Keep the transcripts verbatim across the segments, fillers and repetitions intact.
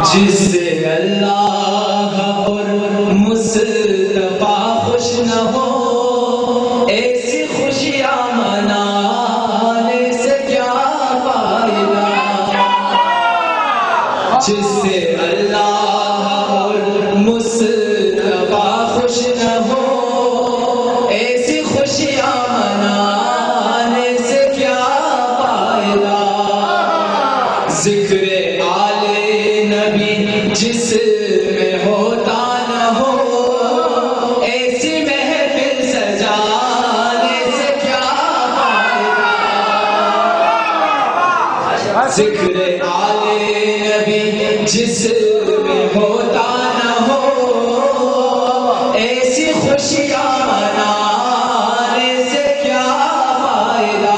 جس سے اللہ اور مصطفیٰ خوش نہ ہو، ایسی خوشیاں منانے سے کیا فائدہ۔ جس سے اللہ اور مصطفیٰ خوش نہ ہو، ایسی خوشیاں منانے سے کیا فائدہ۔ ذکر آل نبی جس میں ہوتا نہ ہو، ایسی محفل سجانے سے کیا فائدہ۔ ذکر آل نبی جس میں ہوتا نہ ہو، ایسی خوشیاں منانے سے کیا فائدہ۔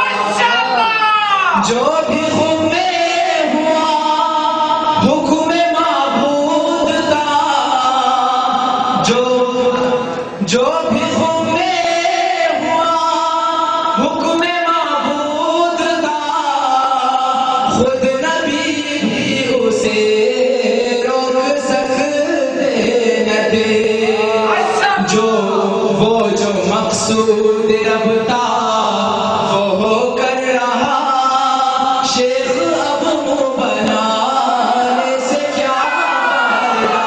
جو بھی خم میں ہوا حکم معبود کا، جو جو بھی خم میں ہوا حکم معبود کا، خود نبی بھی اسے روک سکتے نہ تھے۔ جو وہ جو مقصود رب تھا وہ ہو کر رہا، شیخ اب منہ بنانے سے کیا فائدہ۔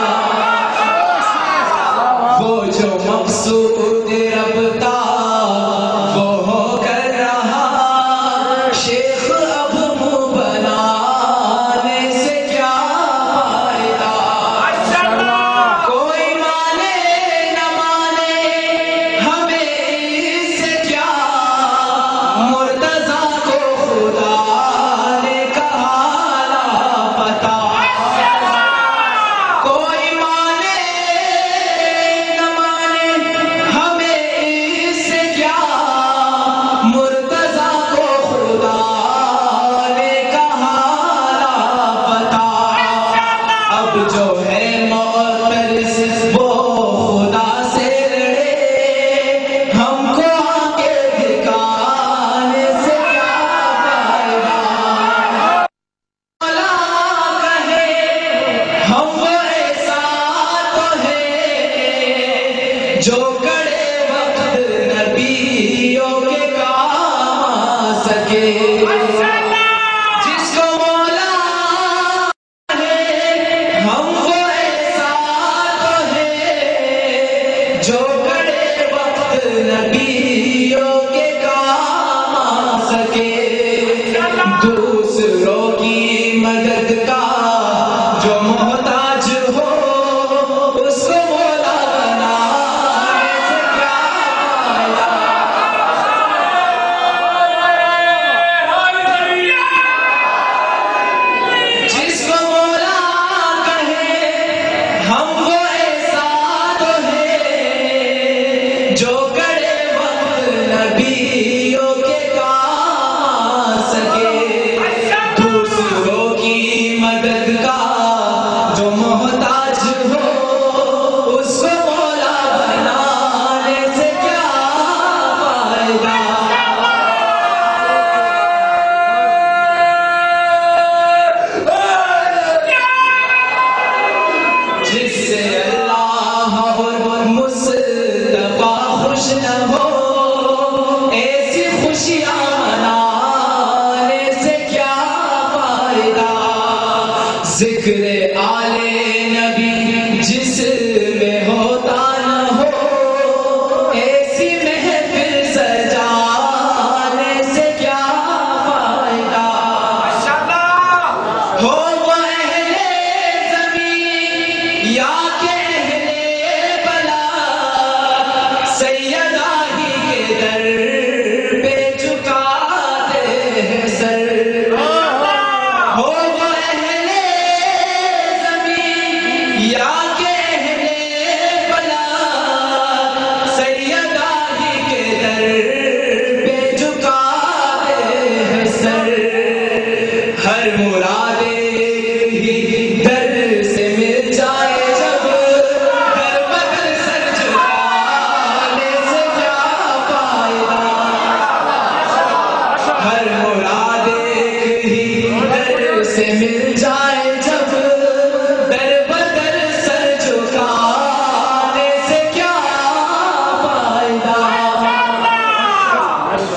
وہ جو مقصود رب تھا وہ ہو کر رہا، شیخ اب منہ بنانے سے کیا فائدہ۔ کوئی مانے نہ مانے ہمیں اس سے کیا، مرتضیٰ کو خدا نے کہا لاپتہ۔ کوئی مانے نہ مانے ہمیں اس سے کیا، مرتضیٰ کو خدا نے کہا لاپتہ۔ اب جو ہے معترض وہ خدا سے لڑے، ہم کو آ کے دکھانے سے کیا فائدہ۔ مولا کہے ہم وہ ایسا تو ہے، جو کڑے وقت نبیوں کے کام آ سکے۔ جس کو مولا کہے ہم وہ ایسا تو ہے، جو کڑے وقت نبیوں کے کام آ سکے۔ دوسروں کی مدد کا جو محتاج ہو، اس کو مولا بنانے سے کیا فائدہ۔ جس کو مولا کہے ہم وہ ایسا تو ہے، جو کڑے وقت نبیوں کے کام آ سکے۔ دوسروں کی مدد کا جو محتاج ہو، اس کو مولا بنانے سے کیا فائدہ۔ جس سے اللہ اور مصطفیٰ خوش نہ ہو، ایسی خوشیاں منانے سے کیا فائدہ۔ ذکر آل نبی جس میں ہوتا نہ ہو، ایسی محفل سجانے سے کیا فائدہ۔ ہو وہ اہل زمین یا کہ اہل بلا، سیدہ ہی کے در پہ جھکاتے ہیں سر۔ ہو وہ اہل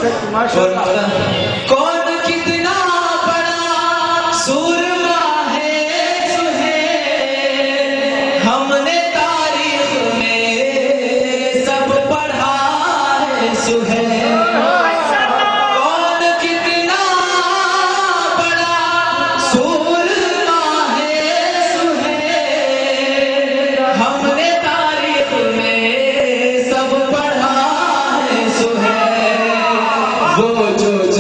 کون کتنا بڑا سورما ہے سہیل، ہم نے تاریخ میں سب پڑھا ہے سہیل۔ کون کتنا بڑا سورما ہے سہیل، ہم نے تاریخ میں سب پڑھا ہے سہیل۔ وہ جو